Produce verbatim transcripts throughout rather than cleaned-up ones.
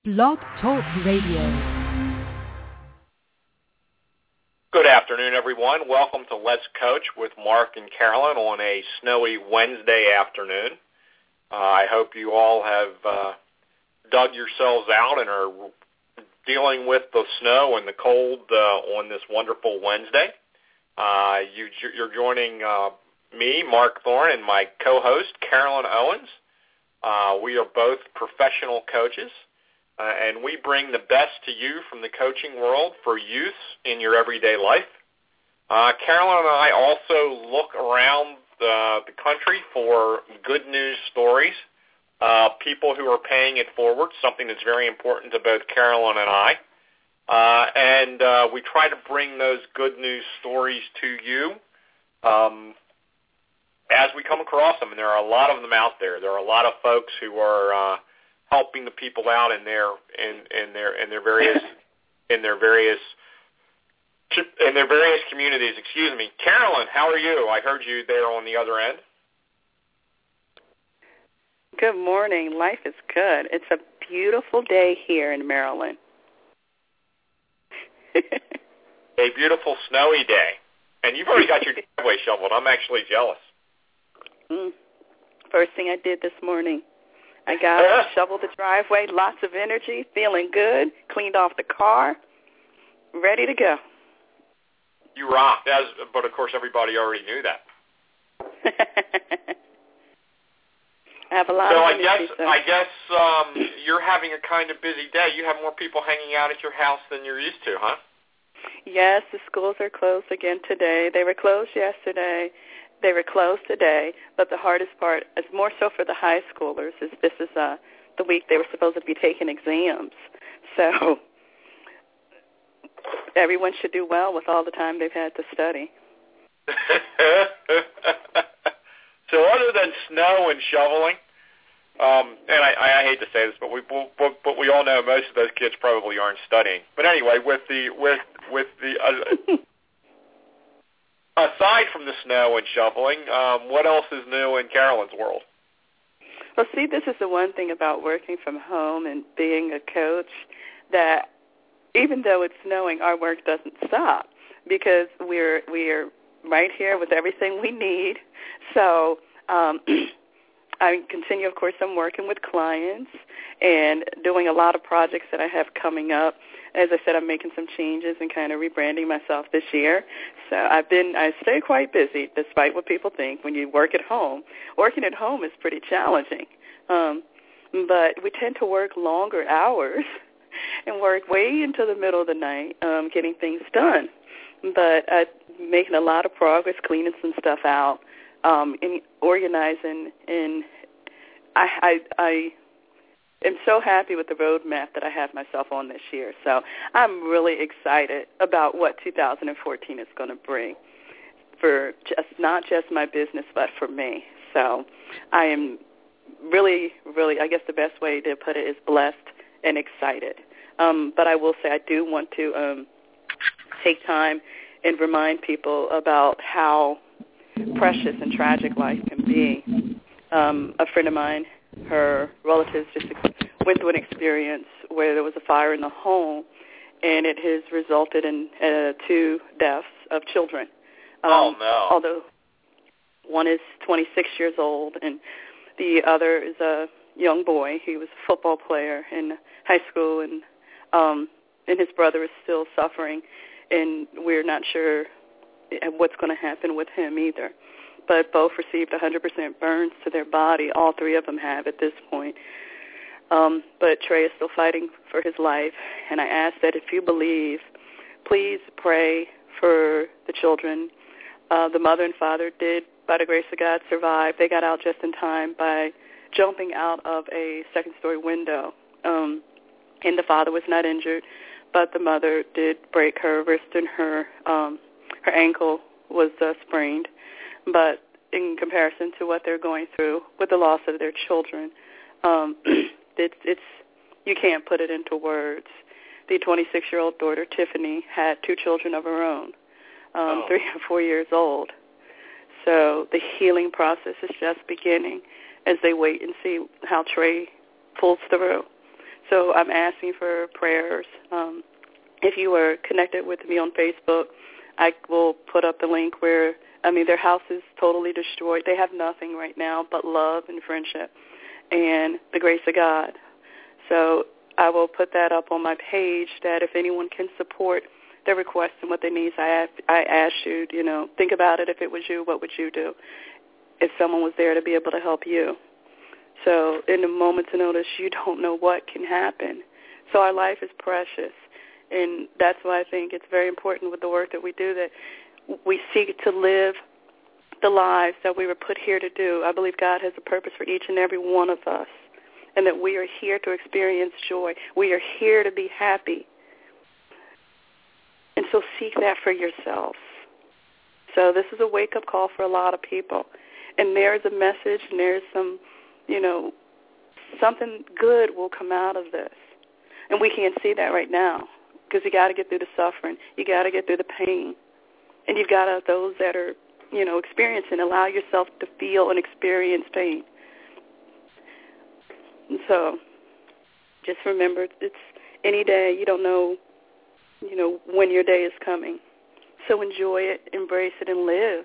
Blog Talk Radio. Good afternoon, everyone. Welcome to Let's Coach with Mark and Carolyn on a snowy Wednesday afternoon. Uh, I hope you all have uh, dug yourselves out and are dealing with the snow and the cold uh, on this wonderful Wednesday. Uh, you, you're joining uh, me, Mark Thorne, and my co-host, Carolyn Owens. Uh, we are both professional coaches. Uh, and we bring the best to you from the coaching world for use in your everyday life. Uh, Carolyn and I also look around uh, the country for good news stories, uh, people who are paying it forward, something that's very important to both Carolyn and I. Uh, and uh, we try to bring those good news stories to you um, as we come across them. And there are a lot of them out there. There are a lot of folks who are uh, helping the people out in their in, in their in their various in their various in their various communities. Excuse me, Carolyn, how are you? I heard you there on the other end. Good morning. Life is good. It's a beautiful day here in Maryland. A beautiful snowy day, and you've already got your driveway shoveled. I'm actually jealous. Mm. First thing I did this morning. I got up, shoveled the driveway, lots of energy, feeling good, cleaned off the car, ready to go. You rocked, as, but of course everybody already knew that. I have a lot so of I energy. Guess, so I guess um, you're having a kind of busy day. You have more people hanging out at your house than you're used to, huh? Yes, the schools are closed again today. They were closed yesterday. They were closed today, but the hardest part, is more so for the high schoolers, is this is uh, the week they were supposed to be taking exams. So everyone should do well with all the time they've had to study. So other than snow and shoveling, um, and I, I hate to say this, but we but, but we all know most of those kids probably aren't studying. But anyway, with the with with the uh, aside from the snow and shoveling, um, what else is new in Carolyn's world? Well, see, this is the one thing about working from home and being a coach, that even though it's snowing, our work doesn't stop because we're we're right here with everything we need. So um, I continue, of course, I'm working with clients and doing a lot of projects that I have coming up. As I said, I'm making some changes and kind of rebranding myself this year. So I've been, I stay quite busy despite what people think when you work at home. Working at home is pretty challenging. Um, but we tend to work longer hours and work way into the middle of the night um, getting things done. But I'm making a lot of progress, cleaning some stuff out, um, and organizing. And I, I, I I'm so happy with the roadmap that I have myself on this year. So I'm really excited about what two thousand fourteen is going to bring for just not just my business, but for me. So I am really, really, I guess the best way to put it is blessed and excited. Um, but I will say I do want to um, take time and remind people about how precious and tragic life can be. Um, a friend of mine, her relatives just went through an experience where there was a fire in the home, and it has resulted in uh, two deaths of children. Um, oh, no. Although one is twenty-six years old, and the other is a young boy. He was a football player in high school, and um, and his brother is still suffering, and we're not sure what's going to happen with him either. But both received one hundred percent burns to their body. All three of them have at this point. Um, but Trey is still fighting for his life. And I ask that if you believe, please pray for the children. Uh, the mother and father did, by the grace of God, survive. They got out just in time by jumping out of a second-story window. Um, and the father was not injured, but the mother did break her wrist, and her, um, her ankle was uh, sprained. But in comparison to what they're going through with the loss of their children, um, it's, it's you can't put it into words. The twenty-six-year-old daughter, Tiffany, had two children of her own, um, oh. three and four years old. So the healing process is just beginning as they wait and see how Trey pulls through. So I'm asking for prayers. Um, if you are connected with me on Facebook, I will put up the link where, I mean, their house is totally destroyed. They have nothing right now but love and friendship and the grace of God. So I will put that up on my page that if anyone can support their requests and what they need, so I, I ask you, you know, think about it. If it was you, what would you do if someone was there to be able to help you? So in a moment's notice, you don't know what can happen. So our life is precious, and that's why I think it's very important with the work that we do that we seek to live the lives that we were put here to do. I believe God has a purpose for each and every one of us, and that we are here to experience joy. We are here to be happy. And so seek that for yourselves. So this is a wake-up call for a lot of people. And there's a message, and there's some, you know, something good will come out of this. And we can't see that right now because you got to get through the suffering. You got to get through the pain. And you've got to, those that are, you know, experiencing, allow yourself to feel and experience pain. And so just remember, it's any day. You don't know, you know, when your day is coming. So enjoy it, embrace it, and live.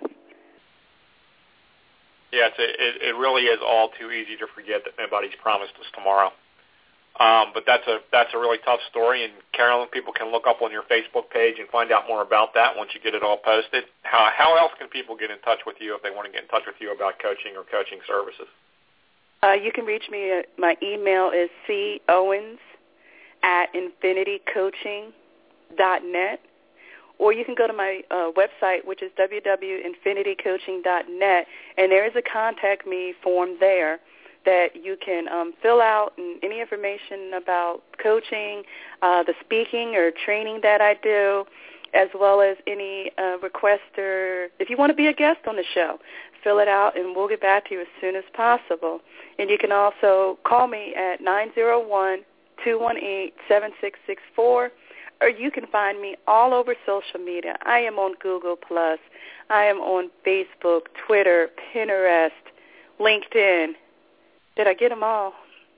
Yeah, it's a, it, it really is all too easy to forget that nobody's promised us tomorrow. Um, but that's a that's a really tough story, and Carolyn, people can look up on your Facebook page and find out more about that once you get it all posted. How how else can people get in touch with you if they want to get in touch with you about coaching or coaching services? Uh, you can reach me at, my email is c owens at infinity coaching dot net. Or you can go to my uh, website, which is w w w dot infinity coaching dot net, and there is a contact me form there that you can um, fill out, and any information about coaching, uh, the speaking or training that I do, as well as any uh, request or if you want to be a guest on the show, fill it out, and we'll get back to you as soon as possible. And you can also call me at nine zero one, two one eight, seven six six four. Or you can find me all over social media. I am on Google Plus. I am on Facebook, Twitter, Pinterest, LinkedIn. Did I get them all?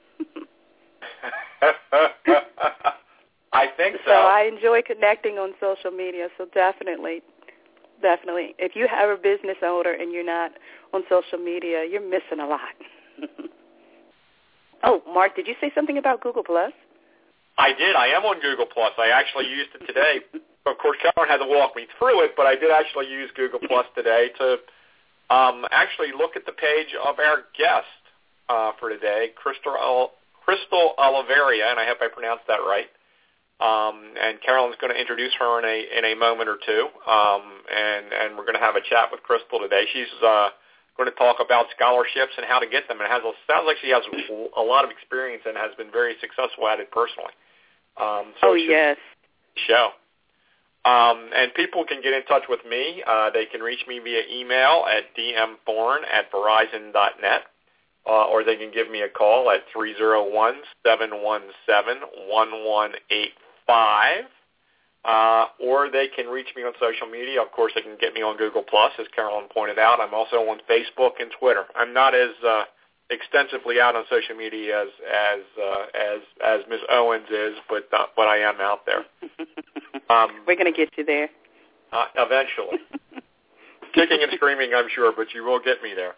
I think so. So I enjoy connecting on social media, so definitely, definitely. If you have a business owner and you're not on social media, you're missing a lot. Oh, Mark, did you say something about Google Plus? I did. I am on Google Plus. I actually used it today. Of course, Cameron had to walk me through it, but I did actually use Google Plus today to um, actually look at the page of our guest uh, for today, Crystal, Crystal Oliveria, and I hope I pronounced that right. Um, and Carolyn's going to introduce her in a in a moment or two, um, and and we're going to have a chat with Crystal today. She's uh, going to talk about scholarships and how to get them. And has a, sounds like she has a lot of experience and has been very successful at it personally. Um, so oh, yes. Show. Um, and people can get in touch with me. Uh, they can reach me via email at d m thorne at verizon dot net, uh, or they can give me a call at three oh one, seven one seven, one one eight five. Uh, or they can reach me on social media. Of course, they can get me on Google Plus, as Carolyn pointed out. I'm also on Facebook and Twitter. I'm not as uh, extensively out on social media as as uh, as as Miz Owens is, but uh, but I am out there. Um, We're going to get you there. Uh, eventually, kicking and screaming, I'm sure, but you will get me there.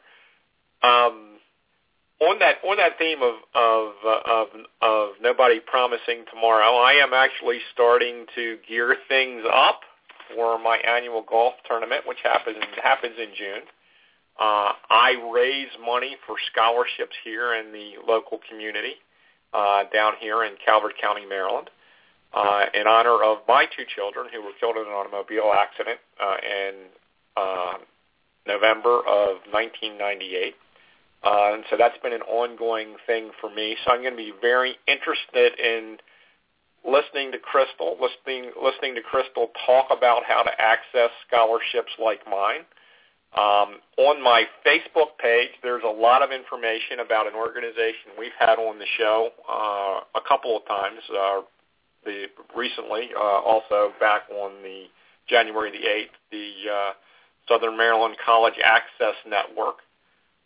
Um, On that on that theme of of, uh, of of nobody promising tomorrow, I am actually starting to gear things up for my annual golf tournament, which happens happens in June. Uh, I raise money for scholarships here in the local community uh, down here in Calvert County, Maryland, uh, in honor of my two children who were killed in an automobile accident uh, in uh, November of nineteen ninety-eight. Uh, and so that's been an ongoing thing for me. So I'm going to be very interested in listening to Crystal, listening listening to Crystal talk about how to access scholarships like mine. Um, on my Facebook page, there's a lot of information about an organization we've had on the show uh, a couple of times uh, the, recently, uh, also back on the January the eighth, the uh, Southern Maryland College Access Network.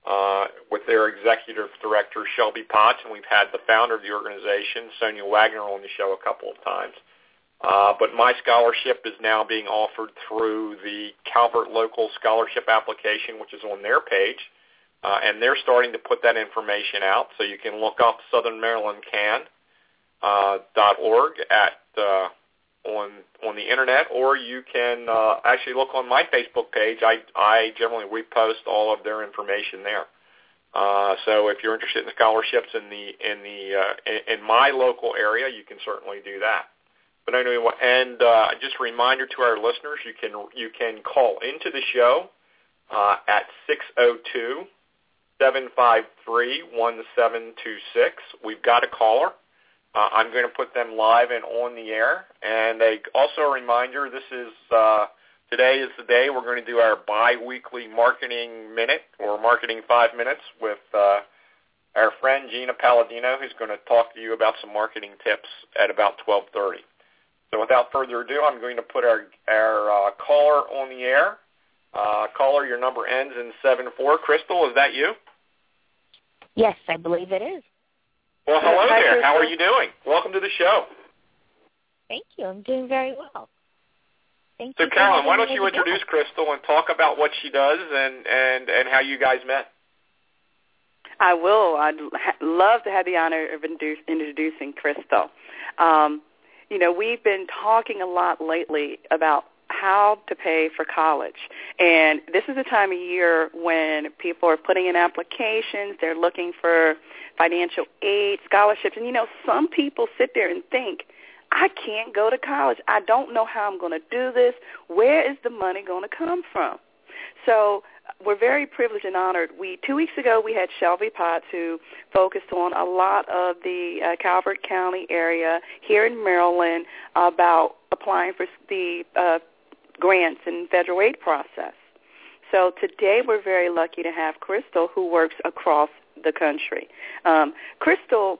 uh, with their executive director, Shelby Potts, and we've had the founder of the organization, Sonia Wagner, on the show a couple of times. Uh, but my scholarship is now being offered through the Calvert Local Scholarship application, which is on their page, uh, and they're starting to put that information out. So you can look up Southern Maryland Can uh, dot org at uh, on on the internet, or you can uh, actually look on my Facebook page. I I generally repost all of their information there. Uh, so if you're interested in scholarships in the in the uh, in, in my local area, you can certainly do that. But anyway, and uh, just a reminder to our listeners, you can you can call into the show uh, at six oh two, seven five three, one seven two six. We've got a caller. Uh, I'm going to put them live and on the air. And a, also a reminder, this is uh, today is the day we're going to do our bi-weekly marketing minute, or marketing five minutes, with uh, our friend Gina Palladino, who's going to talk to you about some marketing tips at about twelve thirty. So without further ado, I'm going to put our, our uh, caller on the air. Uh, caller, your number ends in seven four. Crystal, is that you? Yes, I believe it is. Well, hello Hi, there. Crystal. How are you doing? Welcome to the show. Thank you. I'm doing very well. Thank So, you. Carolyn, why don't you introduce Crystal and talk about what she does and, and, and how you guys met? I will. I'd ha- love to have the honor of introduce, introducing Crystal. Um, you know, we've been talking a lot lately about how to pay for college. And this is a time of year when people are putting in applications. They're looking for financial aid, scholarships. And, you know, some people sit there and think, I can't go to college. I don't know how I'm going to do this. Where is the money going to come from? So we're very privileged and honored. We Two weeks ago, we had Shelby Potts, who focused on a lot of the uh, Calvert County area here in Maryland about applying for the uh, grants and federal aid process. So today we're very lucky to have Crystal, who works across the country. Um, Crystal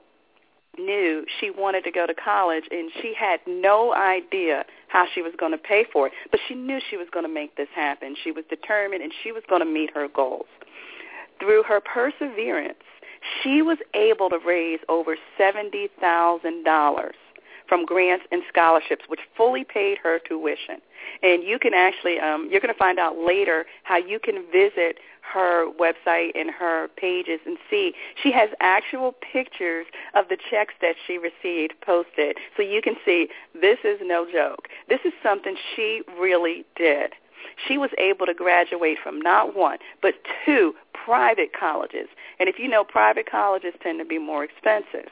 knew she wanted to go to college, and she had no idea how she was going to pay for it, but she knew she was going to make this happen. She was determined, and she was going to meet her goals. Through her perseverance, she was able to raise over seventy thousand dollars from grants and scholarships, which fully paid her tuition. And you can actually, um, you're going to find out later how you can visit her website and her pages and see. She has actual pictures of the checks that she received posted. So you can see this is no joke. This is something she really did. She was able to graduate from not one, but two private colleges. And if you know, private colleges tend to be more expensive.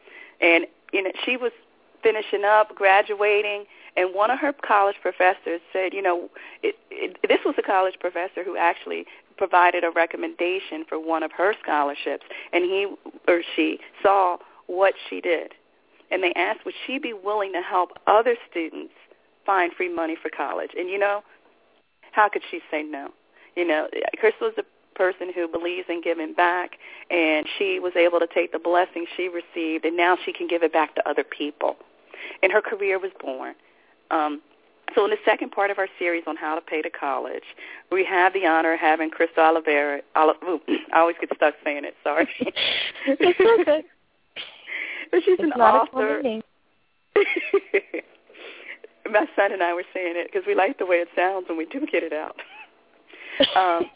And you know, she was finishing up, graduating, and one of her college professors said, you know, it, it, this was a college professor who actually provided a recommendation for one of her scholarships, and he or she saw what she did. And they asked, would she be willing to help other students find free money for college? And, you know, how could she say no? You know, Crystal is a person who believes in giving back, and she was able to take the blessing she received, and now she can give it back to other people. And her career was born. Um, so in the second part of our series on how to pay to college, we have the honor of having Crystal Oliveira. Ooh, I always get stuck saying it, sorry. It's okay. But she's it's an not author. A name. My son and I were saying it because we like the way it sounds when we do get it out. Um,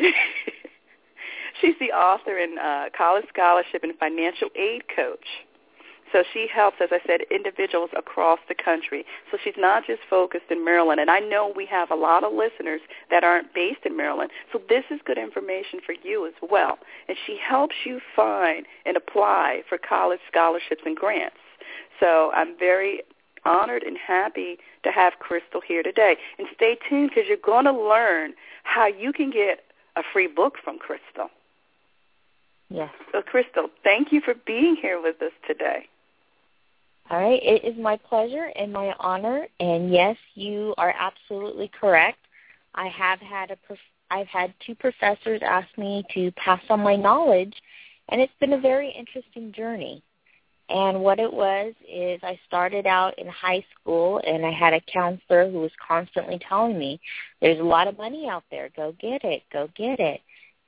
she's the author and uh, college scholarship and financial aid coach. So she helps, as I said, individuals across the country. So she's not just focused in Maryland. And I know we have a lot of listeners that aren't based in Maryland. So this is good information for you as well. And she helps you find and apply for college scholarships and grants. So I'm very honored and happy to have Crystal here today. And stay tuned because you're going to learn how you can get a free book from Crystal. Yes. So, Crystal, thank you for being here with us today. All right. It is my pleasure and my honor. And, yes, you are absolutely correct. I have had a prof- I've had two professors ask me to pass on my knowledge, and it's been a very interesting journey. And what it was is I started out in high school, and I had a counselor who was constantly telling me, there's a lot of money out there. Go get it. Go get it.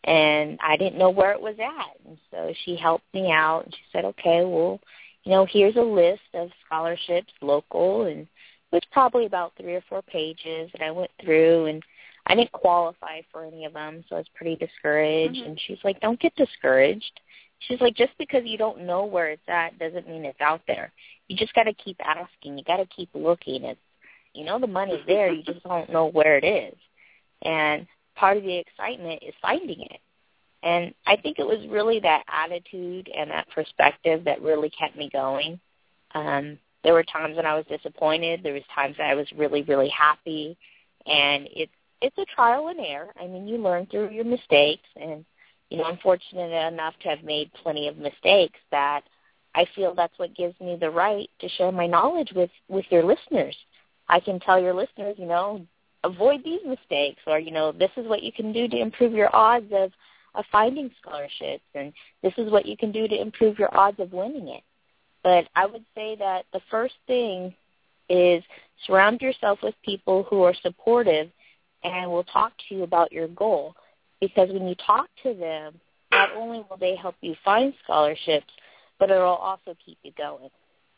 and I didn't know where it was at. And so she helped me out, and she said, okay, well, you know, here's a list of scholarships, local, and it was probably about three or four pages that I went through, and I didn't qualify for any of them, so I was pretty discouraged. Mm-hmm. And she's like, don't get discouraged. She's like, just because you don't know where it's at doesn't mean it's out there. You just got to keep asking. You got to keep looking. It's, you know, the money's there. You just don't know where it is. And part of the excitement is finding it. And I think it was really that attitude and that perspective that really kept me going. Um, there were times when I was disappointed. There was times that I was really, really happy. And it's it's a trial and error. I mean, you learn through your mistakes. And, you know, I'm fortunate enough to have made plenty of mistakes that I feel that's what gives me the right to share my knowledge with, with your listeners. I can tell your listeners, you know, avoid these mistakes, or, you know, this is what you can do to improve your odds of, of finding scholarships, and this is what you can do to improve your odds of winning it. But I would say that the first thing is surround yourself with people who are supportive and will talk to you about your goal, because when you talk to them, not only will they help you find scholarships, but it will also keep you going.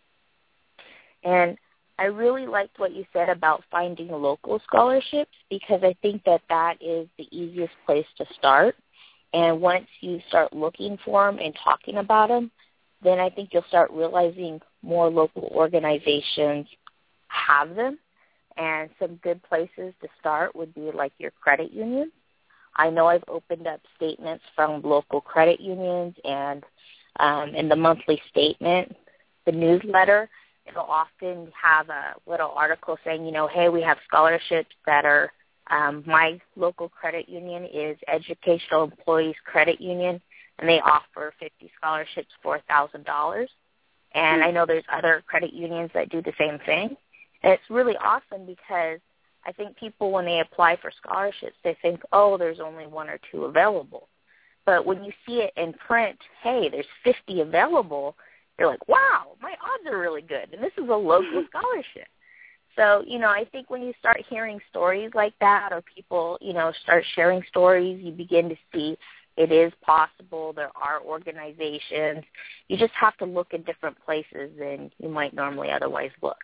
And I really liked what you said about finding local scholarships, because I think that that is the easiest place to start. And once you start looking for them and talking about them, then I think you'll start realizing more local organizations have them. And some good places to start would be like your credit unions. I know I've opened up statements from local credit unions, and um, in the monthly statement, the newsletter, it'll often have a little article saying, you know, hey, we have scholarships that are, um, my local credit union is Educational Employees Credit Union, and they offer fifty scholarships for one thousand dollars. And I know there's other credit unions that do the same thing. And it's really awesome, because I think people, when they apply for scholarships, they think, oh, there's only one or two available. But when you see it in print, hey, there's fifty available, you're like, wow, my odds are really good, and this is a local scholarship. So, you know, I think when you start hearing stories like that, or people, you know, start sharing stories, you begin to see it is possible. There are organizations. You just have to look in different places than you might normally otherwise look.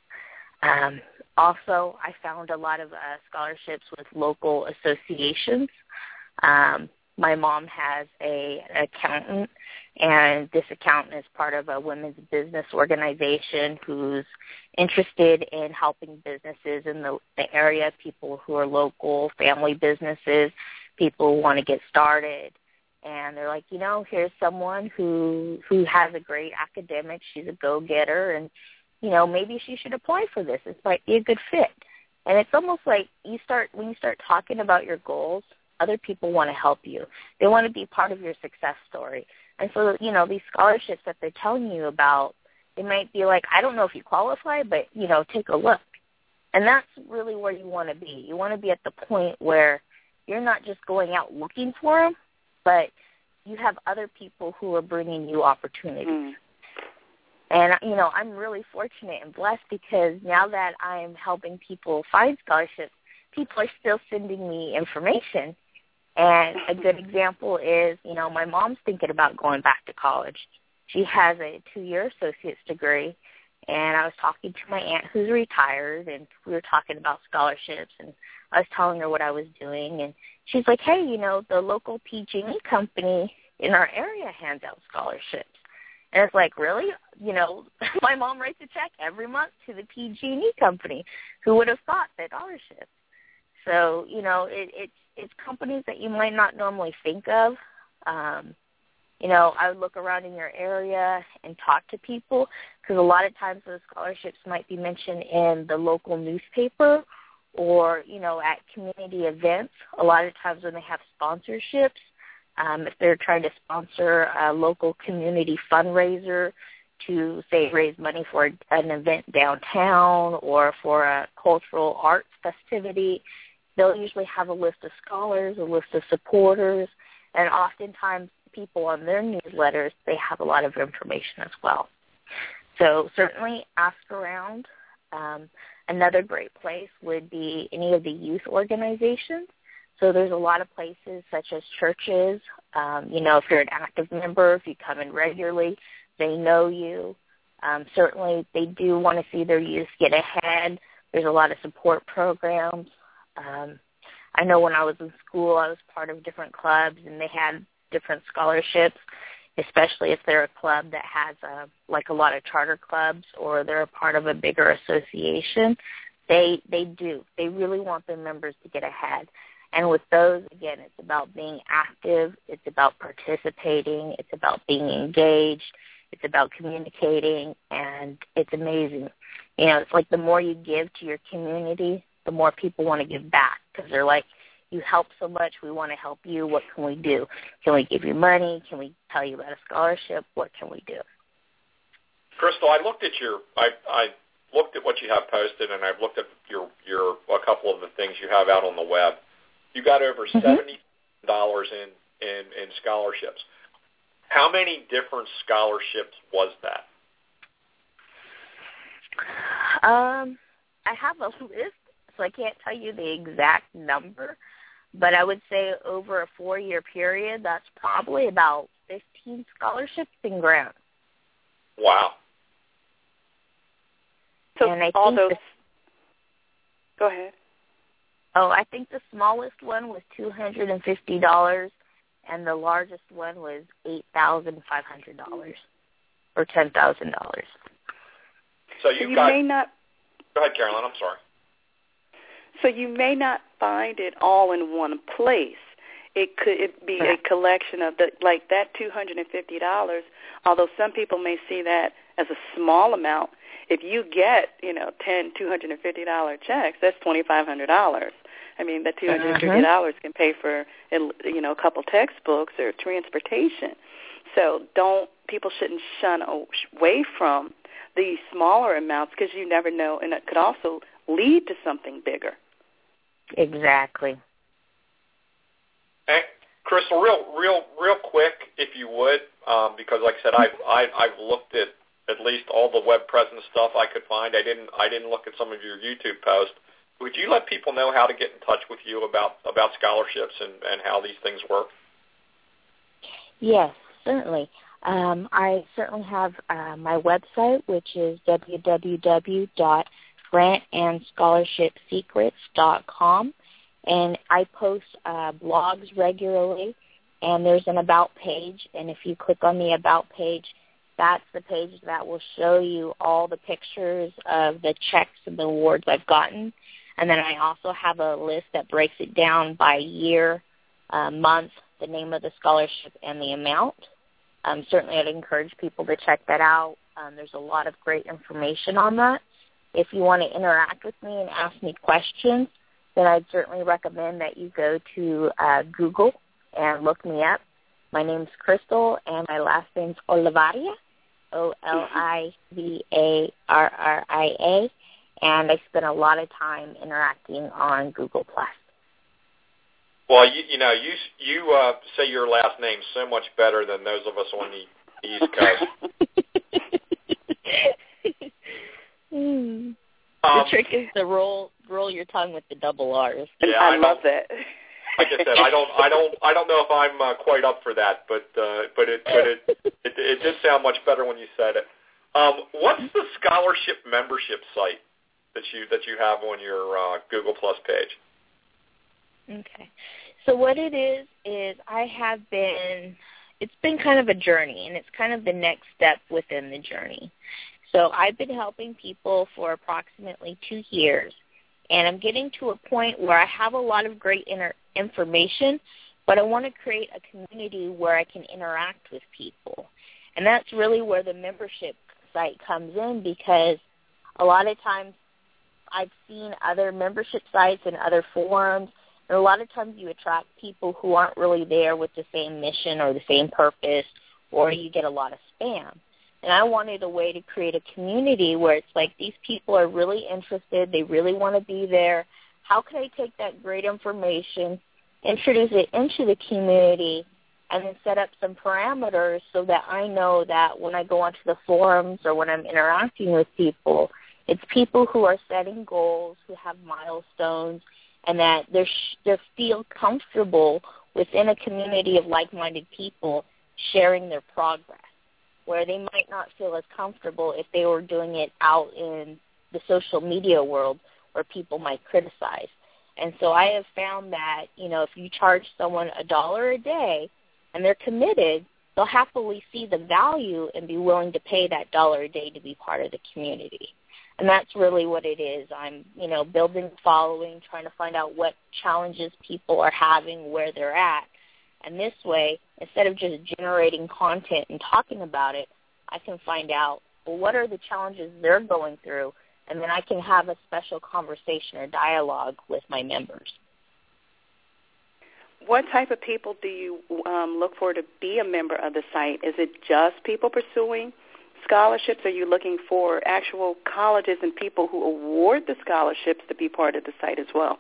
Um, also, I found a lot of uh, scholarships with local associations. Um, my mom has a, an accountant, and this accountant is part of a women's business organization who's interested in helping businesses in the, the area, people who are local, family businesses, people who want to get started. And they're like, you know, here's someone who who has a great academic. She's a go-getter, and, you know, maybe she should apply for this. It might be a good fit. And it's almost like you start when you start talking about your goals, other people want to help you. They want to be part of your success story. And so, you know, these scholarships that they're telling you about, they might be like, I don't know if you qualify, but, you know, take a look. And that's really where you want to be. You want to be at the point where you're not just going out looking for them, but you have other people who are bringing you opportunities. Mm. And, you know, I'm really fortunate and blessed, because now that I'm helping people find scholarships, people are still sending me information. And a good example is, you know, my mom's thinking about going back to college. She has a two-year associate's degree, and I was talking to my aunt who's retired, and we were talking about scholarships, and I was telling her what I was doing, and she's like, hey, you know, the local P G and E company in our area hands out scholarships. And it's like, really? You know, my mom writes a check every month to the P G and E company. Who would have thought that scholarships? So, you know, it, it's it's companies that you might not normally think of. Um, you know, I would look around in your area and talk to people, because a lot of times those scholarships might be mentioned in the local newspaper, or, you know, at community events. A lot of times when they have sponsorships, um, if they're trying to sponsor a local community fundraiser to, say, raise money for an event downtown or for a cultural arts festivity, they'll usually have a list of scholars, a list of supporters, and oftentimes people on their newsletters, they have a lot of information as well. So certainly ask around. Um, another great place would be any of the youth organizations. So there's a lot of places such as churches. Um, you know, if you're an active member, if you come in regularly, they know you. Um, certainly they do want to see their youth get ahead. There's a lot of support programs. Um, I know when I was in school, I was part of different clubs, and they had different scholarships, especially if they're a club that has a, like a lot of charter clubs or they're a part of a bigger association. They they do. They really want their members to get ahead. And with those, again, it's about being active. It's about participating. It's about being engaged. It's about communicating, and it's amazing. You know, it's like the more you give to your community, the more people want to give back because they're like, you help so much, we want to help you. What can we do? Can we give you money? Can we tell you about a scholarship? What can we do? Crystal, I looked at your, I, I looked at what you have posted, and I've looked at your, your a couple of the things you have out on the web. You got over mm-hmm. seventy dollars in, in, in scholarships. How many different scholarships was that? Um, I have a list, so I can't tell you the exact number, but I would say over a four-year period, that's probably about fifteen scholarships and grants. Wow. So and I all think those. the, go ahead. Oh, I think the smallest one was two hundred and fifty dollars, and the largest one was eight thousand five hundred dollars, or ten thousand dollars. So you, so you got. May not, go ahead, Carolyn. I'm sorry. So you may not find it all in one place. It could it be a collection of the like that two hundred and fifty dollars. Although some people may see that as a small amount, if you get you know ten two hundred and fifty dollar checks, that's twenty five hundred dollars. I mean, that two hundred and fifty dollars can pay for you know a couple textbooks or transportation. So don't people shouldn't shun away from these smaller amounts because you never know, and it could also lead to something bigger. Exactly. Hey, Crystal, real, real, real quick, if you would, um, because like I said, I've, I've I've looked at at least all the web presence stuff I could find. I didn't I didn't look at some of your YouTube posts. Would you let people know how to get in touch with you about, about scholarships and, and how these things work? Yes, certainly. Um, I certainly have uh, my website, which is w w w dot grant and scholarship secrets dot com, and I post uh, blogs regularly, and there's an About page, and if you click on the About page, that's the page that will show you all the pictures of the checks and the awards I've gotten. And then I also have a list that breaks it down by year, uh, month, the name of the scholarship, and the amount. Um, certainly I'd encourage people to check that out. Um, there's a lot of great information on that. If you want to interact with me and ask me questions, then I'd certainly recommend that you go to uh, Google and look me up. My name's Crystal, and my last name's Olivaria, O L I V A R R I A. And I spend a lot of time interacting on Google Plus. Well, you, you know, you you uh, say your last name so much better than those of us on the East Coast. mm. um, the trick is to roll roll your tongue with the double R's. Yeah, I, I love that. Like I said, I don't, I don't, I don't know if I'm uh, quite up for that, but uh, but it, but it, it, it did sound much better when you said it. Um, what's the scholarship membership site that you that you have on your uh, Google Plus page? Okay. So what it is is I have been, it's been kind of a journey, and it's kind of the next step within the journey. So I've been helping people for approximately two years, and I'm getting to a point where I have a lot of great inter- information, but I want to create a community where I can interact with people. And that's really where the membership site comes in, because a lot of times I've seen other membership sites and other forums, and a lot of times you attract people who aren't really there with the same mission or the same purpose, or you get a lot of spam. And I wanted a way to create a community where it's like these people are really interested, they really want to be there. How can I take that great information, introduce it into the community, and then set up some parameters so that I know that when I go onto the forums or when I'm interacting with people, it's people who are setting goals, who have milestones, and that they they feel comfortable within a community of like-minded people sharing their progress, where they might not feel as comfortable if they were doing it out in the social media world where people might criticize. And so I have found that, you know, if you charge someone a dollar a day and they're committed, they'll happily see the value and be willing to pay that dollar a day to be part of the community. And that's really what it is. I'm, you know, building a following, trying to find out what challenges people are having, where they're at. And this way, instead of just generating content and talking about it, I can find out, well, what are the challenges they're going through, and then I can have a special conversation or dialogue with my members. What type of people do you um, look for to be a member of the site? Is it just people pursuing scholarships? Are you looking for actual colleges and people who award the scholarships to be part of the site as well?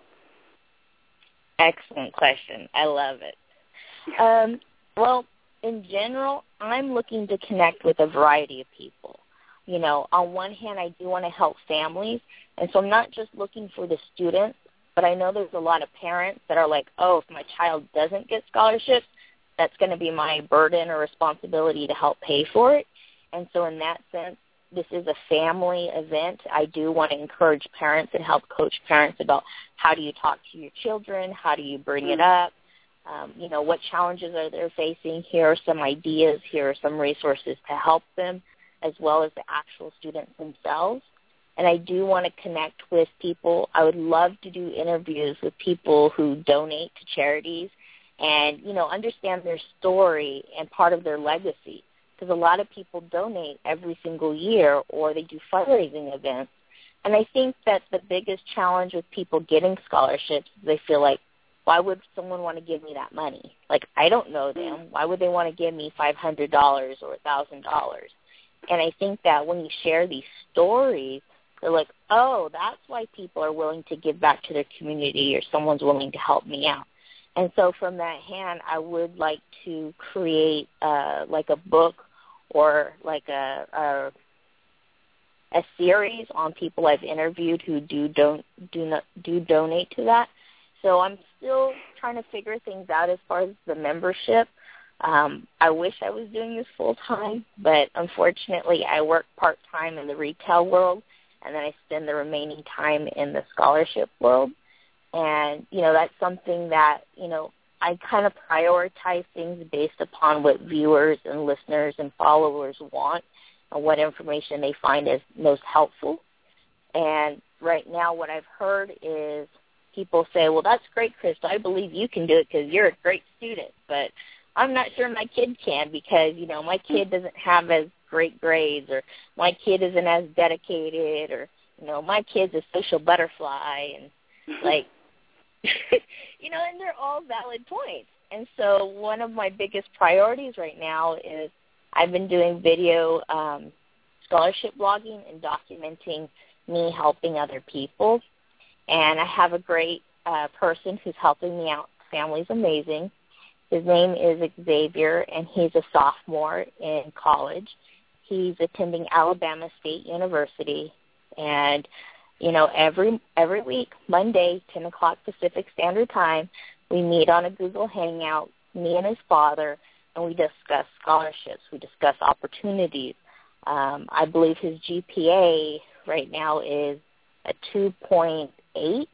Excellent question. I love it. Um, well, in general, I'm looking to connect with a variety of people. You know, on one hand, I do want to help families, and so I'm not just looking for the students, but I know there's a lot of parents that are like, oh, if my child doesn't get scholarships, that's going to be my burden or responsibility to help pay for it. And so in that sense, this is a family event. I do want to encourage parents and help coach parents about how do you talk to your children, how do you bring it up, um, you know, what challenges are they facing. Here are some ideas. Here are some resources to help them, as well as the actual students themselves. And I do want to connect with people. I would love to do interviews with people who donate to charities and, you know, understand their story and part of their legacy. Because a lot of people donate every single year, or they do fundraising events. And I think that the biggest challenge with people getting scholarships is they feel like, why would someone want to give me that money? Like, I don't know them. Why would they want to give me five hundred dollars or one thousand dollars? And I think that when you share these stories, they're like, oh, that's why people are willing to give back to their community, or someone's willing to help me out. And so from that hand, I would like to create uh, like a book or like a, a a series on people I've interviewed who do don't do not do donate to that. So I'm still trying to figure things out as far as the membership. Um, I wish I was doing this full time, but unfortunately, I work part time in the retail world, and then I spend the remaining time in the scholarship world. And, you know, that's something that, you know, I kind of prioritize things based upon what viewers and listeners and followers want and what information they find is most helpful. And right now what I've heard is people say, well, that's great, Crystal. I believe you can do it because you're a great student. But I'm not sure my kid can because, you know, my kid doesn't have as great grades, or my kid isn't as dedicated, or, you know, my kid's a social butterfly. And, like, you know, and they're all valid points. And so one of my biggest priorities right now is I've been doing video um, scholarship blogging and documenting me helping other people. And I have a great uh, person who's helping me out. Family's amazing. His name is Xavier, and he's a sophomore in college. He's attending Alabama State University, and you know, every every week, Monday, ten o'clock Pacific Standard Time, we meet on a Google Hangout, me and his father, and we discuss scholarships. We discuss opportunities. Um, I believe his G P A right now is a two point eight,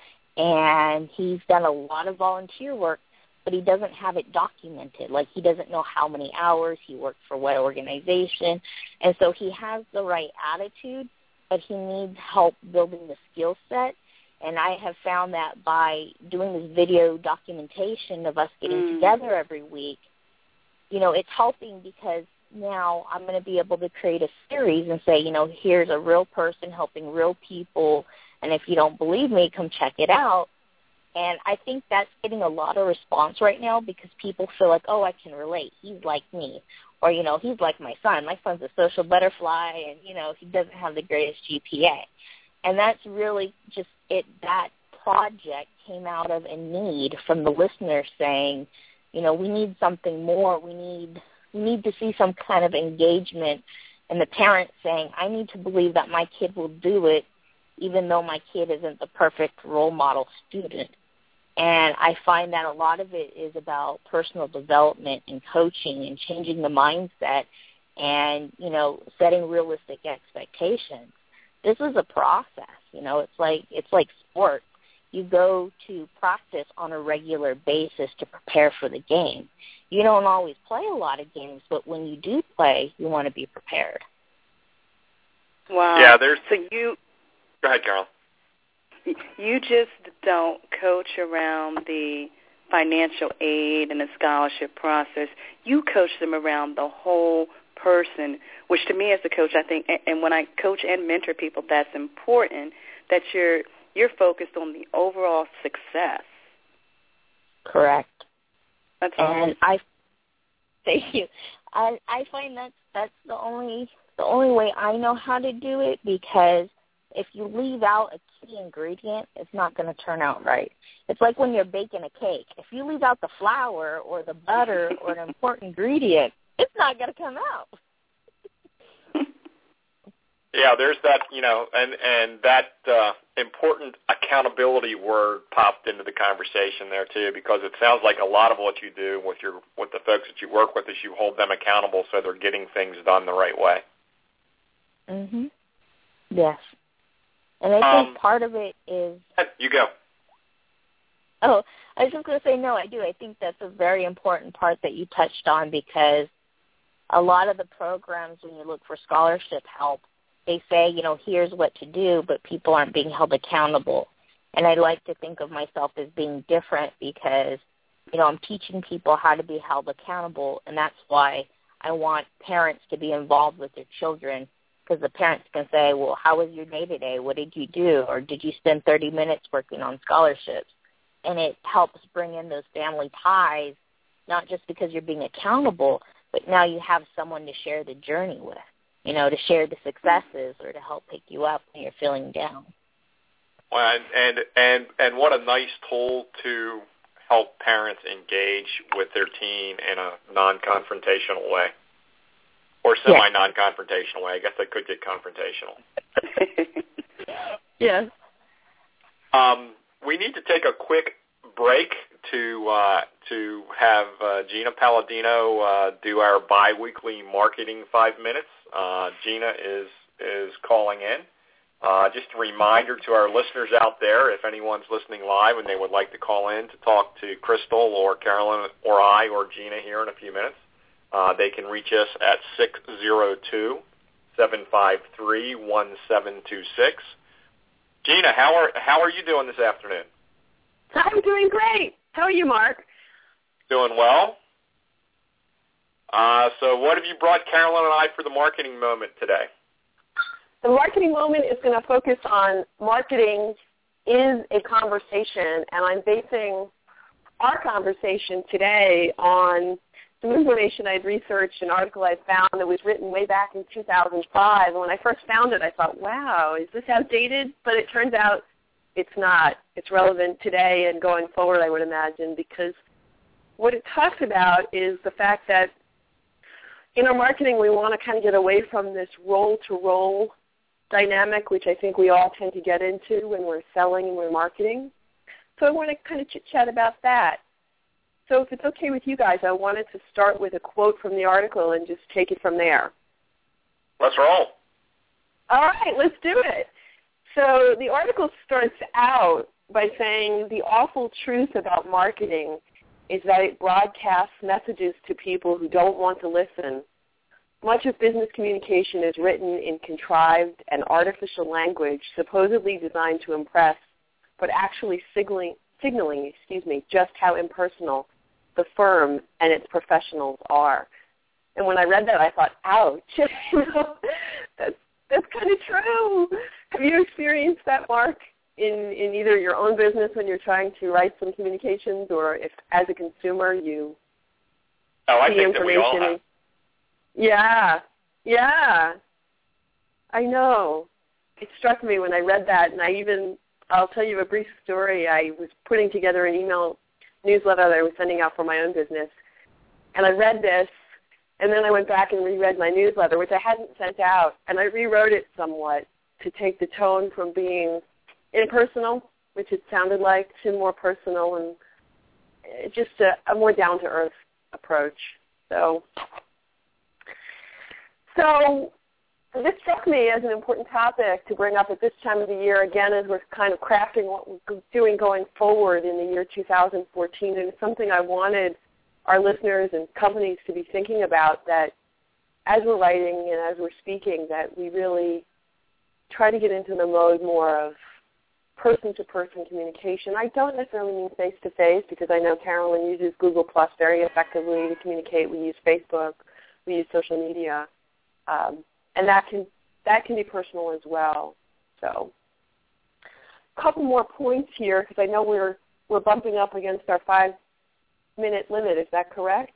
and he's done a lot of volunteer work, but he doesn't have it documented. Like, he doesn't know how many hours he worked for what organization, and so he has the right attitude, but he needs help building the skill set. And I have found that by doing this video documentation of us getting mm. together every week, you know, it's helping because now I'm going to be able to create a series and say, you know, here's a real person helping real people, and if you don't believe me, come check it out. And I think that's getting a lot of response right now because people feel like, oh, I can relate. He's like me. Or, you know, he's like my son. My son's a social butterfly, and, you know, he doesn't have the greatest G P A. And that's really just it. That project came out of a need from the listener saying, you know, we need something more. We need we need to see some kind of engagement. And the parents saying, I need to believe that my kid will do it even though my kid isn't the perfect role model student. And I find that a lot of it is about personal development and coaching and changing the mindset and, you know, setting realistic expectations. This is a process, you know. It's like it's like sports. You go to practice on a regular basis to prepare for the game. You don't always play a lot of games, but when you do play, you want to be prepared. Wow. Yeah, there's... So you... Go ahead, Carol. You just don't coach around the financial aid and the scholarship process. You coach them around the whole person, which to me as a coach, I think, and when I coach and mentor people, that's important, that you're you're focused on the overall success. Correct. That's and awesome. I thank you. I I find that that's the only the only way I know how to do it, because if you leave out a key ingredient, it's not going to turn out right. It's like when you're baking a cake. If you leave out the flour or the butter or an important ingredient, it's not going to come out. Yeah, there's that, you know, and, and that uh, important accountability word popped into the conversation there, too, because it sounds like a lot of what you do with your with the folks that you work with is you hold them accountable so they're getting things done the right way. Mm-hmm. Yes. And I think um, part of it is... You go. Oh, I was just going to say, no, I do. I think that's a very important part that you touched on, because a lot of the programs, when you look for scholarship help, they say, you know, here's what to do, but people aren't being held accountable. And I like to think of myself as being different because, you know, I'm teaching people how to be held accountable, and that's why I want parents to be involved with their children, because the parents can say, well, how was your day today? What did you do? Or did you spend thirty minutes working on scholarships? And it helps bring in those family ties, not just because you're being accountable, but now you have someone to share the journey with, you know, to share the successes or to help pick you up when you're feeling down. Well, and, and, and, and what a nice tool to help parents engage with their teen in a non-confrontational way. Or semi-non-confrontational way. I guess they could get confrontational. Yes. Um, we need to take a quick break to uh, to have uh, Gina Palladino uh, do our biweekly marketing five minutes. Uh, Gina is is calling in. Uh, just a reminder to our listeners out there, if anyone's listening live and they would like to call in to talk to Crystal or Carolyn or I or Gina here in a few minutes, Uh, they can reach us at six zero two, seven five three, one seven two six. Gina, how are how are you doing this afternoon? I'm doing great. How are you, Mark? Doing well. Uh, so what have you brought Carolyn and I for the marketing moment today? The marketing moment is going to focus on marketing is a conversation, and I'm basing our conversation today on some information I'd researched, an article I found that was written way back in two thousand five. And when I first found it, I thought, wow, is this outdated? But it turns out it's not. It's relevant today and going forward, I would imagine, because what it talks about is the fact that in our marketing, we want to kind of get away from this role-to-role dynamic, which I think we all tend to get into when we're selling and we're marketing. So I want to kind of chit-chat about that. So if it's okay with you guys, I wanted to start with a quote from the article and just take it from there. Let's roll. All right, let's do it. So the article starts out by saying the awful truth about marketing is that it broadcasts messages to people who don't want to listen. Much of business communication is written in contrived and artificial language supposedly designed to impress, but actually signaling, signaling excuse me, just how impersonal the firm and its professionals are. And when I read that, I thought, ouch, you know, that's, that's kind of true. Have you experienced that, Mark, in, in either your own business when you're trying to write some communications, or if as a consumer you oh, I see think information? That we all have. Yeah, yeah, I know. It struck me when I read that, and I even, I'll tell you a brief story. I was putting together an email newsletter that I was sending out for my own business, and I read this, and then I went back and reread my newsletter, which I hadn't sent out, and I rewrote it somewhat, to take the tone from being impersonal, which it sounded like, to more personal and just a, a more down-to-earth approach. So, so this struck me as an important topic to bring up at this time of the year, again, as we're kind of crafting what we're doing going forward in the year two thousand fourteen. And it's something I wanted our listeners and companies to be thinking about, that as we're writing and as we're speaking, that we really try to get into the mode more of person-to-person communication. I don't necessarily mean face-to-face, because I know Carolyn uses Google Plus very effectively to communicate. We use Facebook. We use social media. Um, and that can that can be personal as well. So a couple more points here, because I know we're we're bumping up against our five-minute limit. Is that correct?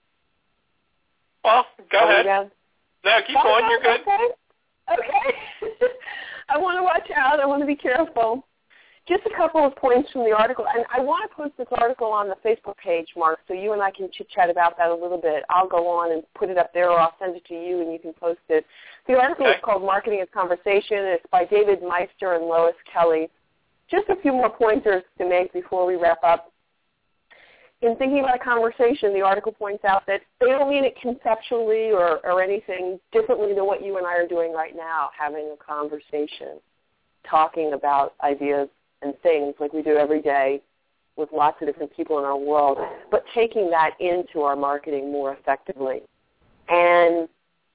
Well, go Are ahead. Down? No, keep going. You're good. Okay. Okay. I want to watch out. I want to be careful. Just a couple of points from the article. And I want to post this article on the Facebook page, Mark, so you and I can chit-chat about that a little bit. I'll go on and put it up there, or I'll send it to you and you can post it. The article okay. is called Marketing as Conversation. It's by David Meister and Lois Kelly. Just a few more pointers to make before we wrap up. In thinking about a conversation, the article points out that they don't mean it conceptually or, or anything differently than what you and I are doing right now, having a conversation, talking about ideas and things like we do every day with lots of different people in our world, but taking that into our marketing more effectively. And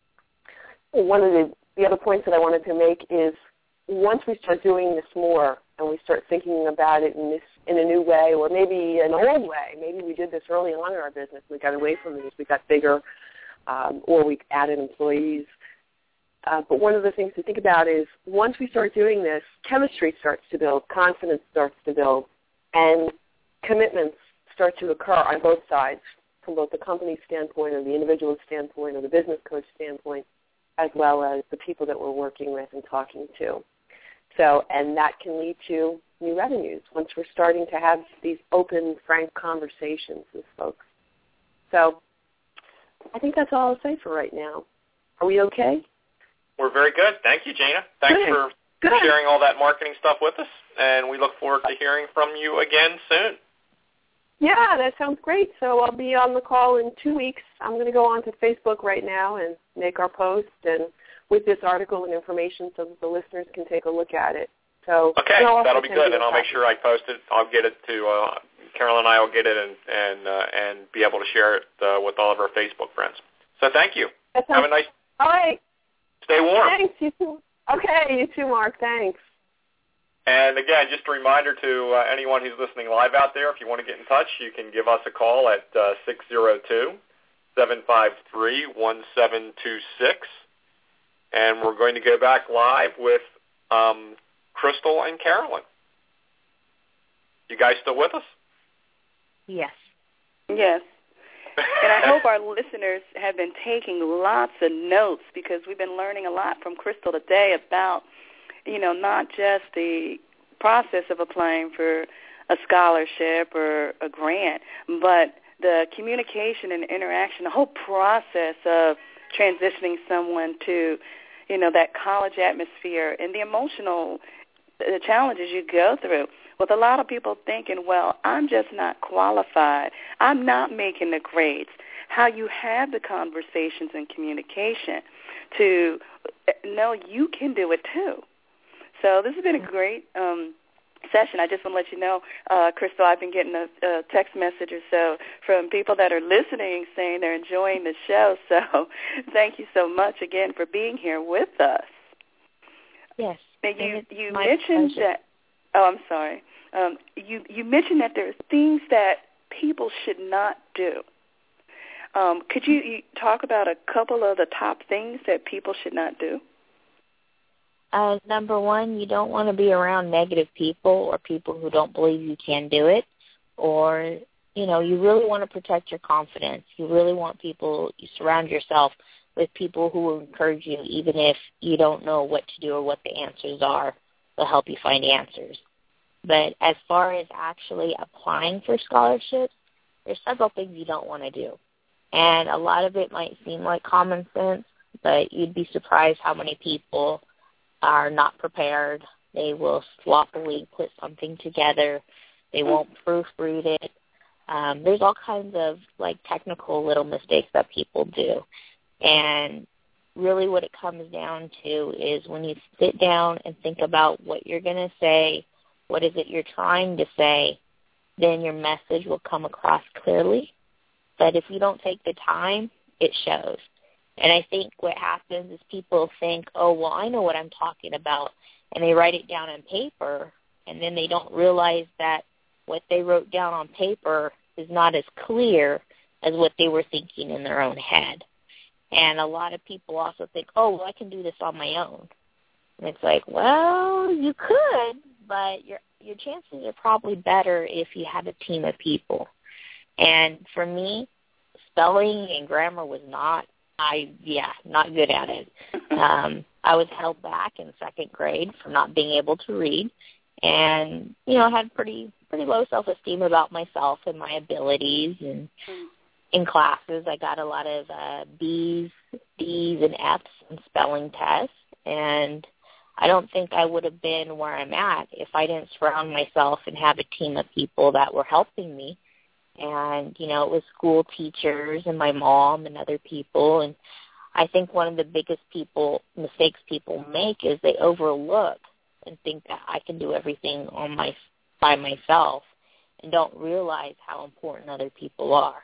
one of the, the other points that I wanted to make is once we start doing this more and we start thinking about it in this in a new way, or maybe an old way, maybe we did this early on in our business, we got away from it as we got bigger, um, or we added employees. Uh, but one of the things to think about is once we start doing this, chemistry starts to build, confidence starts to build, and commitments start to occur on both sides, from both the company standpoint or the individual standpoint or the business coach standpoint, as well as the people that we're working with and talking to. So, and that can lead to new revenues once we're starting to have these open, frank conversations with folks. So I think that's all I'll say for right now. Are we okay? We're very good. Thank you, Gina. Thanks good. for good. sharing all that marketing stuff with us, and we look forward to hearing from you again soon. Yeah, that sounds great. So I'll be on the call in two weeks. I'm going to go on to Facebook right now and make our post and with this article and information so that the listeners can take a look at it. So okay, that'll be good, and I'll make sure I post it. I'll get it to uh, Carol and I will get it and and uh, and be able to share it uh, with all of our Facebook friends. So thank you. That sounds, Have a nice. All right. Stay warm. Thanks. You too. Okay, you too, Mark. Thanks. And again, just a reminder to uh, anyone who's listening live out there, if you want to get in touch, you can give us a call at uh, six zero two, seven five three, one seven two six. And we're going to go back live with um, Crystal and Carolyn. You guys still with us? Yes. Yes. And I hope our listeners have been taking lots of notes, because we've been learning a lot from Crystal today about, you know, not just the process of applying for a scholarship or a grant, but the communication and interaction, the whole process of transitioning someone to, you know, that college atmosphere and the emotional the challenges you go through, with a lot of people thinking, well, I'm just not qualified. I'm not making the grades. How you have the conversations and communication to know you can do it too. So this has been a great um, session. I just want to let you know, uh, Crystal, I've been getting a, a text message or so from people that are listening saying they're enjoying the show. So thank you so much again for being here with us. Yes. Now, you you My mentioned pleasure. that. Oh, I'm sorry. Um, you you mentioned that there are things that people should not do. Um, could you, you talk about a couple of the top things that people should not do? Uh, number one, you don't want to be around negative people or people who don't believe you can do it, or, you know, you really want to protect your confidence. You really want people, you surround yourself with people who will encourage you even if you don't know what to do or what the answers are. They'll help you find answers. But as far as actually applying for scholarships, there's several things you don't want to do. And a lot of it might seem like common sense, but you'd be surprised how many people are not prepared. They will sloppily put something together. They won't proofread it. Um, there's all kinds of, like, technical little mistakes that people do. And really what it comes down to is when you sit down and think about what you're going to say, what is it you're trying to say, then your message will come across clearly. But if you don't take the time, it shows. And I think what happens is people think, oh, well, I know what I'm talking about, and they write it down on paper, and then they don't realize that what they wrote down on paper is not as clear as what they were thinking in their own head. And a lot of people also think, oh, well, I can do this on my own. And it's like, well, you could, but your your chances are probably better if you had a team of people. And for me, spelling and grammar was not, I yeah, not good at it. Um, I was held back in second grade for not being able to read, and you know, I had pretty pretty low self-esteem about myself and my abilities. And in classes, I got a lot of uh, B's, D's, and F's in spelling tests, and I don't think I would have been where I'm at if I didn't surround myself and have a team of people that were helping me. And, you know, it was school teachers and my mom and other people. And I think one of the biggest people mistakes people make is they overlook and think that I can do everything on my by myself and don't realize how important other people are.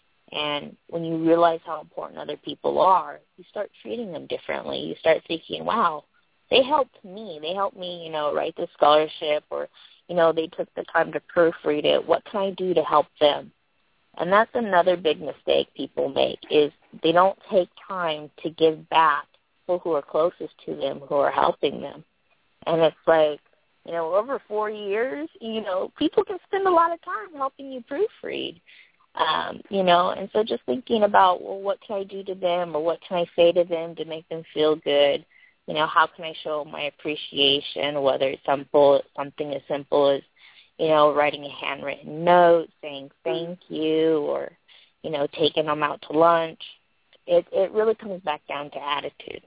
And when you realize how important other people are, you start treating them differently. You start thinking, wow, they helped me. They helped me, you know, write the scholarship, or, you know, they took the time to proofread it. What can I do to help them? And that's another big mistake people make, is they don't take time to give back people who are closest to them, who are helping them. And it's like, you know, over four years, you know, people can spend a lot of time helping you proofread. Um, you know, and so just thinking about, well, what can I do to them, or what can I say to them to make them feel good? You know, how can I show my appreciation, whether it's simple, something as simple as, you know, writing a handwritten note, saying thank you, or, you know, taking them out to lunch. It, it really comes back down to attitude.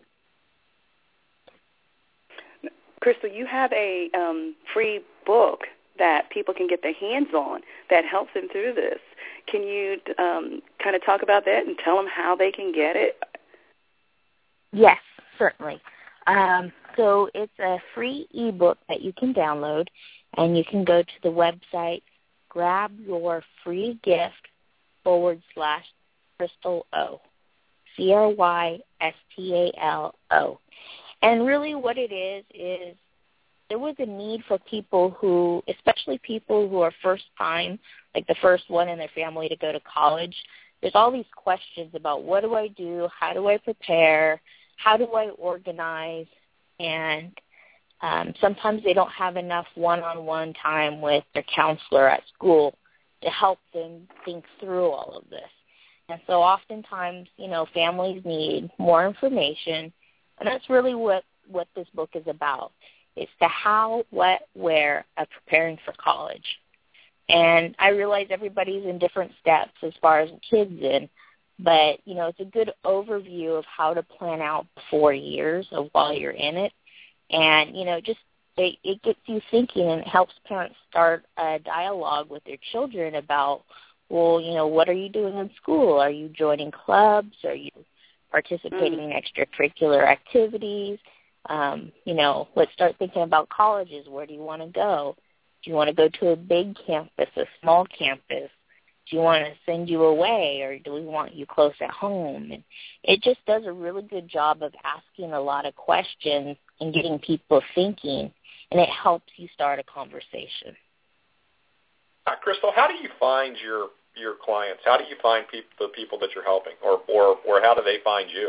Crystal, you have a um, free book that people can get their hands on that helps them through this. Can you um, kind of talk about that and tell them how they can get it? Yes, certainly. Um, so it's a free ebook that you can download, and you can go to the website, grab your free gift forward slash Crystal O, C R Y S T A L O. And really what it is is there was a need for people who, especially people who are first time, like the first one in their family to go to college. There's all these questions about what do I do, how do I prepare, how do I organize, and um, sometimes they don't have enough one-on-one time with their counselor at school to help them think through all of this. And so oftentimes, you know, families need more information, and that's really what, what this book is about. It's the how, what, where of preparing for college. And I realize everybody's in different steps as far as kids in, but, you know, it's a good overview of how to plan out four years of while you're in it. And, you know, just it, it gets you thinking, and it helps parents start a dialogue with their children about, well, you know, what are you doing in school? Are you joining clubs? Are you participating mm. in extracurricular activities? Um, you know, let's start thinking about colleges. Where do you want to go? Do you want to go to a big campus, a small campus? Do you want to send you away, or do we want you close at home? And it just does a really good job of asking a lot of questions and getting people thinking, and it helps you start a conversation. Uh, Crystal, how do you find your your clients? How do you find people, the people that you're helping, or, or, or how do they find you?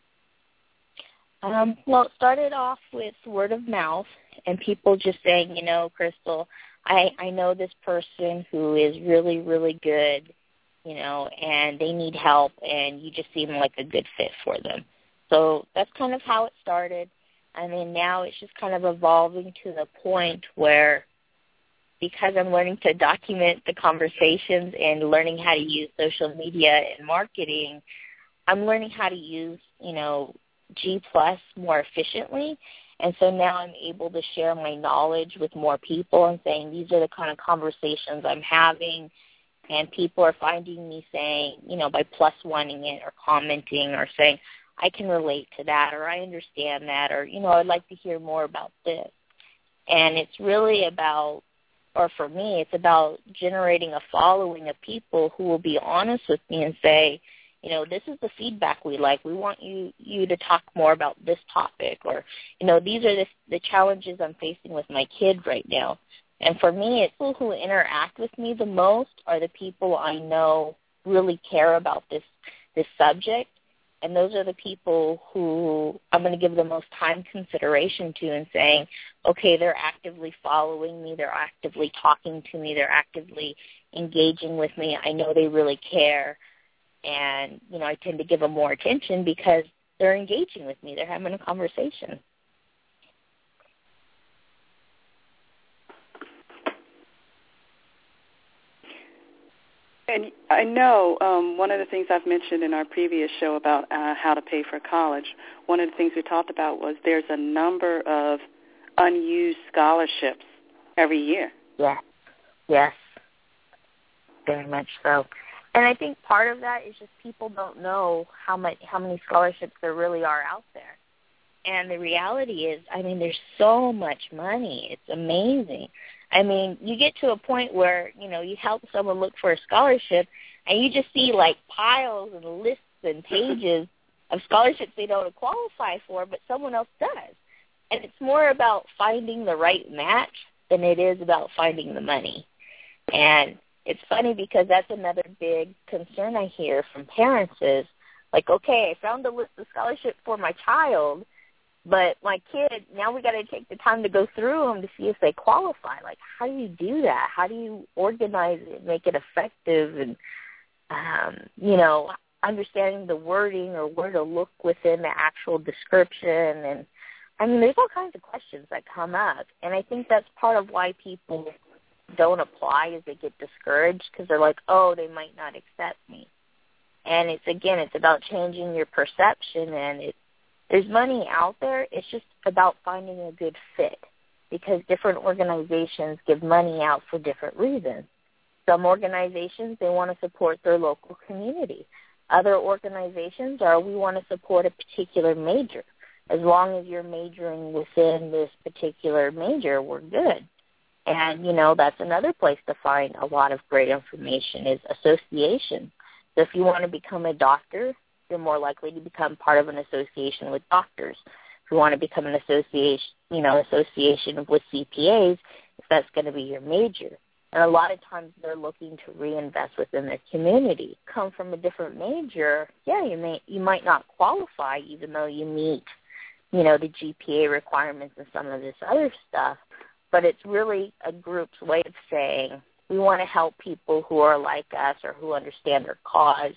Um, well, it started off with word of mouth and people just saying, you know, Crystal, I, I know this person who is really, really good, you know, and they need help, and you just seem like a good fit for them. So that's kind of how it started. And then now it's just kind of evolving to the point where, because I'm learning to document the conversations and learning how to use social media and marketing, I'm learning how to use, you know, G Plus more efficiently, And so now I'm able to share my knowledge with more people and saying these are the kind of conversations I'm having, and people are finding me saying, you know, by plus one-ing it or commenting or saying, I can relate to that, or I understand that, or, you know, I'd like to hear more about this. And it's really about, or for me, it's about generating a following of people who will be honest with me and say, you know, this is the feedback we like. We want you you to talk more about this topic, or, you know, these are the, the challenges I'm facing with my kid right now. And for me, it's people who interact with me the most are the people I know really care about this this subject. And those are the people who I'm going to give the most time consideration to and saying, okay, they're actively following me, they're actively talking to me, they're actively engaging with me. I know they really care. And, you know, I tend to give them more attention because they're engaging with me. They're having a conversation. And I know um, one of the things I've mentioned in our previous show about uh, how to pay for college, one of the things we talked about was there's a number of unused scholarships every year. Yeah. Yes. Very much so. And I think part of that is just people don't know how much how many scholarships there really are out there. And the reality is, I mean, there's so much money. It's amazing. I mean, you get to a point where, you know, you help someone look for a scholarship, and you just see, like, piles and lists and pages of scholarships they don't qualify for, but someone else does. And it's more about finding the right match than it is about finding the money. And it's funny because that's another big concern I hear from parents is, like, okay, I found a list of scholarships for my child, but my kid, now we got to take the time to go through them to see if they qualify. Like, how do you do that? How do you organize it, make it effective, and, um, you know, understanding the wording or where to look within the actual description. And, I mean, there's all kinds of questions that come up. And I think that's part of why people don't apply is they get discouraged because they're like, oh, they might not accept me. And it's, again, it's about changing your perception, and it, there's money out there. It's just about finding a good fit because different organizations give money out for different reasons. Some organizations, they want to support their local community. Other organizations are, we want to support a particular major. As long as you're majoring within this particular major, we're good. And, you know, that's another place to find a lot of great information is association. So if you want to become a doctor, you're more likely to become part of an association with doctors. If you want to become an association, you know, association with C P As, if that's going to be your major. And a lot of times they're looking to reinvest within their community. Come from a different major, yeah, you may you might not qualify even though you meet, you know, the G P A requirements and some of this other stuff. But it's really a group's way of saying we want to help people who are like us or who understand our cause,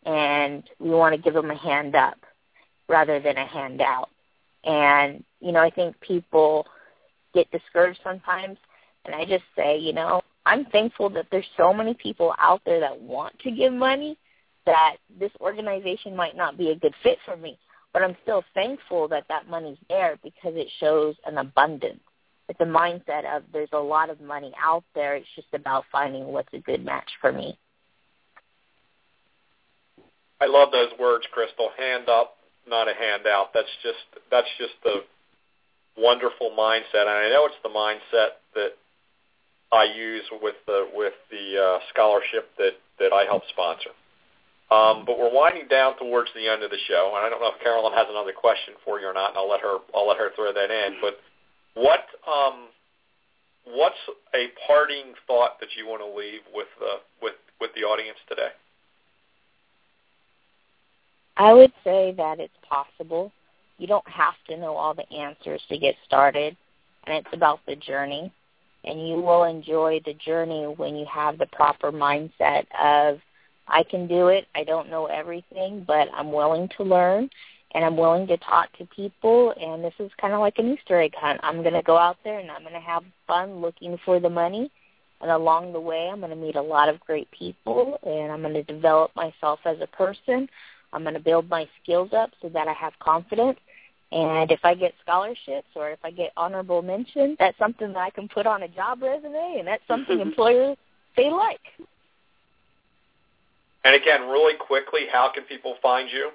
and we want to give them a hand up rather than a handout. And, you know, I think people get discouraged sometimes, and I just say, you know, I'm thankful that there's so many people out there that want to give money that this organization might not be a good fit for me, but I'm still thankful that that money's there because it shows an abundance. It's a mindset of there's a lot of money out there. It's just about finding what's a good match for me. I love those words, Crystal. Hand up, not a handout. That's just that's just the wonderful mindset, and I know it's the mindset that I use with the with the uh, scholarship that, that I help sponsor. Um, but we're winding down towards the end of the show, and I don't know if Carolyn has another question for you or not, and I'll let her I'll let her throw that in. But what um, what's a parting thought that you want to leave with uh, with with the audience today? I would say that it's possible. You don't have to know all the answers to get started, and it's about the journey. And you will enjoy the journey when you have the proper mindset of, I can do it, I don't know everything, but I'm willing to learn, and I'm willing to talk to people, and this is kind of like an Easter egg hunt. I'm going to go out there, and I'm going to have fun looking for the money, and along the way, I'm going to meet a lot of great people, and I'm going to develop myself as a person. I'm going to build my skills up so that I have confidence, And if I get scholarships or if I get honorable mention, that's something that I can put on a job resume, and that's something employers, they like. And again, really quickly, how can people find you?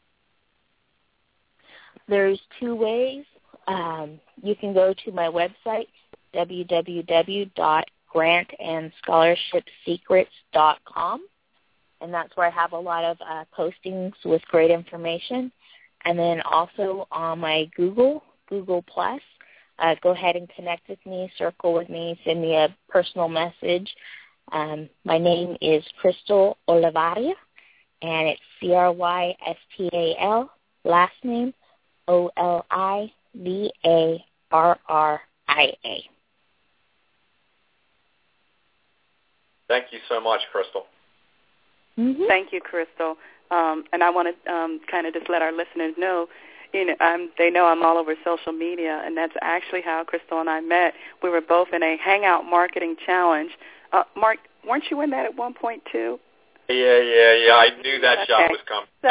There's two ways. Um, you can go to my website, w w w dot grant and scholarship secrets dot com, and that's where I have a lot of uh, postings with great information. And then also on my Google, Google Plus, uh, go ahead and connect with me, circle with me, send me a personal message. Um, my name is Crystal Olivaria, and it's C R Y S T A L, last name O L I V A R R I A. Thank you so much, Crystal. Mm-hmm. Thank you, Crystal. Um, and I want to um, kind of just let our listeners know, you know, um, they know I'm all over social media, and that's actually how Crystal and I met. We were both in a Hangout Marketing Challenge. Uh, Mark, weren't you in that at one point too? Yeah, yeah, yeah. I knew that okay. shot was coming. So,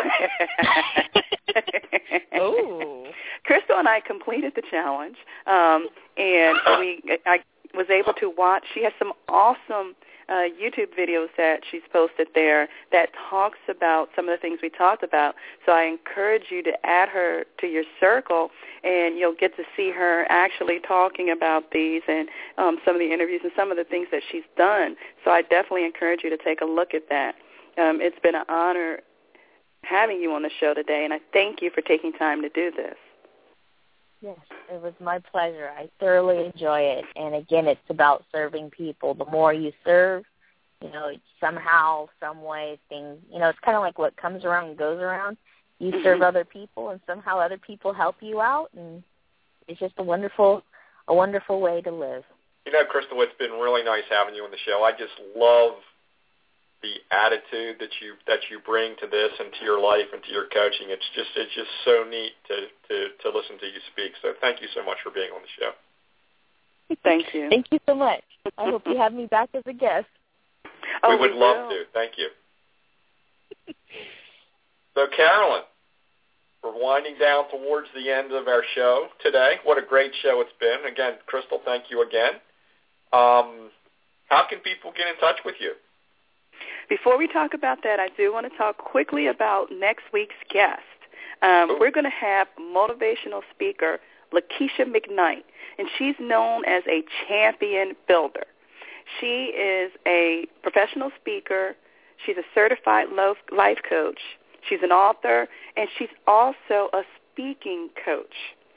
Thank you so much. Oh. Crystal and I completed the challenge, um, and we I was able to watch. She has some awesome uh, YouTube videos that she's posted there that talks about some of the things we talked about. So I encourage you to add her to your circle, and you'll get to see her actually talking about these and um, some of the interviews and some of the things that she's done. So I definitely encourage you to take a look at that. Um, it's been an honor having you on the show today, and I thank you for taking time to do this. Yes, it was my pleasure. I thoroughly enjoy it. And, again, it's about serving people. The more you serve, you know, somehow, some way, things, you know, it's kind of like what comes around goes around. You mm-hmm. serve other people, and somehow other people help you out, and it's just a wonderful, a wonderful way to live. You know, Crystal, it's been really nice having you on the show. I just love the attitude that you that you bring to this and to your life and to your coaching. It's just it's just so neat to, to, to listen to you speak. So thank you so much for being on the show. Thank you. Thank you so much. I hope you have me back as a guest. Oh, we would we love will. to. Thank you. So, Carolyn, we're winding down towards the end of our show today. What a great show it's been. Again, Crystal, thank you again. Um, how can people get in touch with you? Before we talk about that, I do want to talk quickly about next week's guest. Um, we're going to have motivational speaker Lakeisha McKnight, and she's known as a champion builder. She is a professional speaker. She's a certified life coach. She's an author, and she's also a speaking coach.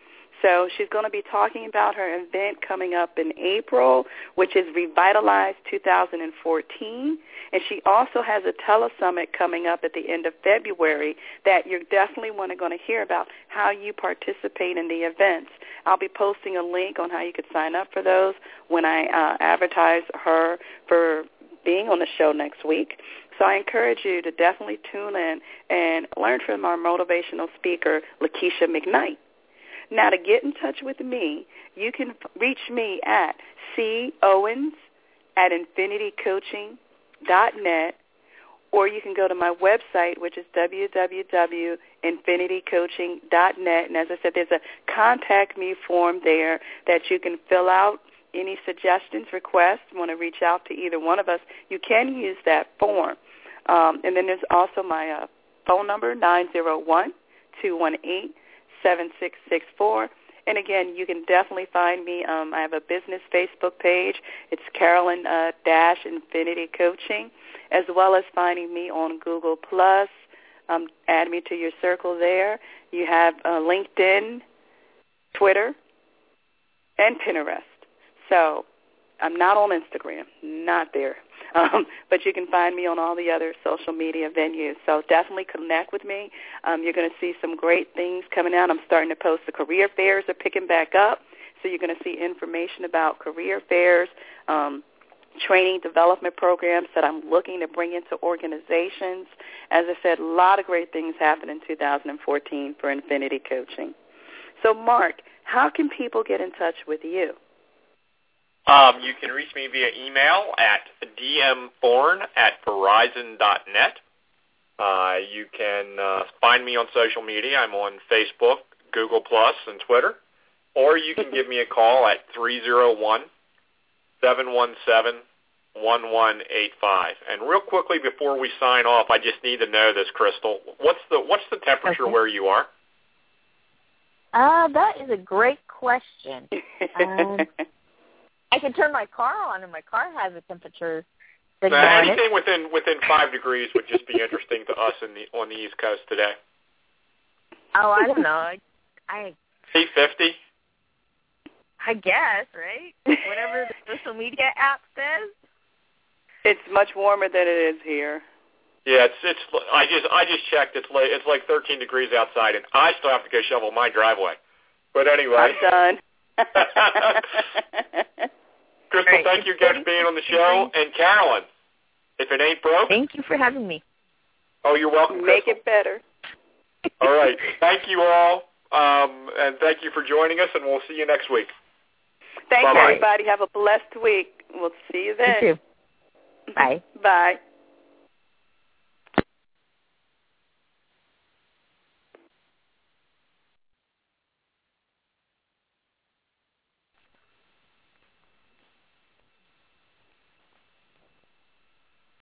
So she's going to be talking about her event coming up in April, which is Revitalize two thousand fourteen. And she also has a telesummit coming up at the end of February that you're definitely want to going to hear about how you participate in the events. I'll be posting a link on how you could sign up for those when I uh, advertise her for being on the show next week. So I encourage you to definitely tune in and learn from our motivational speaker, Lakeisha McKnight. Now, to get in touch with me, you can reach me at c owens at infinity coaching dot net, or you can go to my website, which is w w w dot infinity coaching dot net. And as I said, there's a contact me form there that you can fill out any suggestions, requests, want to reach out to either one of us. You can use that form. Um, and then there's also my uh, phone number, nine zero one, two one eight, seven six six four. And, again, you can definitely find me. Um, I have a business Facebook page. It's Carolyn uh, Dash Infinity Coaching, as well as finding me on Google Plus. Um, add me to your circle there. You have uh, LinkedIn, Twitter, and Pinterest. So I'm not on Instagram, not there. Um, but you can find me on all the other social media venues. So definitely connect with me. Um, you're going to see some great things coming out. I'm starting to post the career fairs are picking back up. So you're going to see information about career fairs, um, training development programs that I'm looking to bring into organizations. As I said, a lot of great things happen in two thousand fourteen for Infinity Coaching. So, Mark, how can people get in touch with you? Um, you can reach me via email at d m thorne at verizon dot net. Uh, you can uh, find me on social media. I'm on Facebook, Google Plus, and Twitter. Or you can give me a call at three oh one, seven one seven, one one eight five. And real quickly before we sign off, I just need to know this, Crystal. What's the what's the temperature okay. where you are? Uh, that is a great question. Um, I can turn my car on, and my car has a temperature. Now, anything within within five degrees would just be interesting to us in the on the East Coast today. Oh, I don't know. I, I eight fifty. I guess, right? Whatever the social media app says. It's much warmer than it is here. Yeah, it's it's. I just I just checked. It's like it's like thirteen degrees outside, and I still have to go shovel my driveway. But anyway, I'm done. Crystal, right, thank you again for being on the show, and Carolyn, if it ain't broke, thank you for having me. Oh, you're welcome. Make Crystal. it better. All right, thank you all, um, and thank you for joining us, and we'll see you next week. Thank Bye-bye. you, everybody. Have a blessed week. We'll see you then. You too. Bye. Bye.